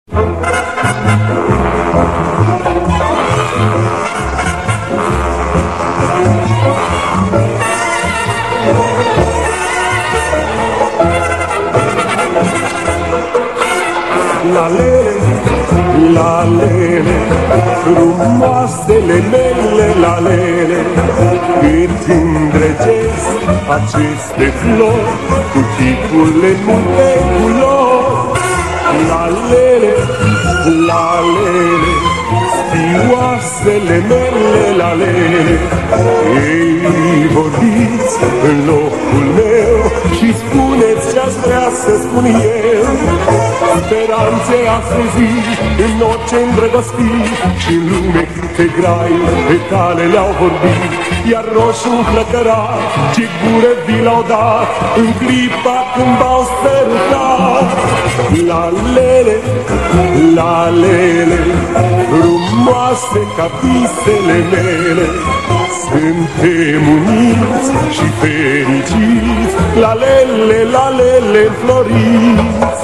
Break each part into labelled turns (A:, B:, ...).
A: La lele, la lele, frumoasele mele, la lele, cât îndrăgesc aceste flori, cu chipurile multe culori. La lele, la lele, spioasele mele, la lele, ei vorbiți în locul meu și spuneți ce-ați vrea să spun eu. Speranțe astăzi în orice îndrăgostit și în lume câte grai pe cale le-au vorbit. Iar roșu flăcărat, ce gură vi l-au dat în clipa când v-au sărutat. La lele, la lele, frumoase ca visele mele, suntem uniți și fericiți, la lele, înfloriți.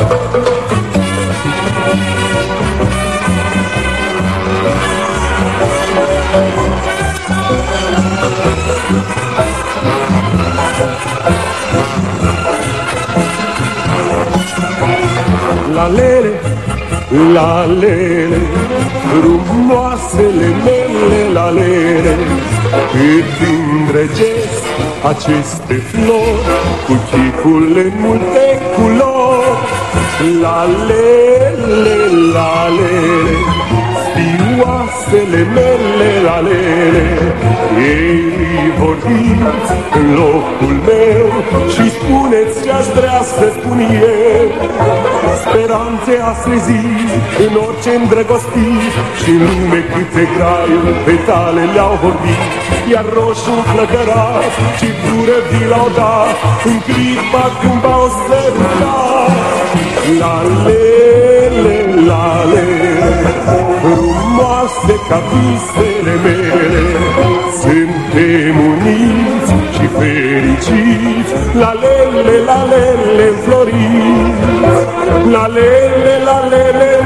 A: La lele, la lele, frumoasele mele, la lele, cât îndrăgesc aceste flori, cu chipurile multe culori. La lele, la lele, spioasele mele, la lele, ei vorbiți în locul meu și spuneți ce-aș vrea să spun eu. Speranțe astăzi în orice îndrăgostit și în lume câte graiuri petale le-au vorbit. Iar roșu flăcărat, ce gură vi l-au dat în clipa când v-au sărutat. La lele, la lele, frumoase ca visele mele, suntem uniți și fericiți, la lele, înfloriți. La lele,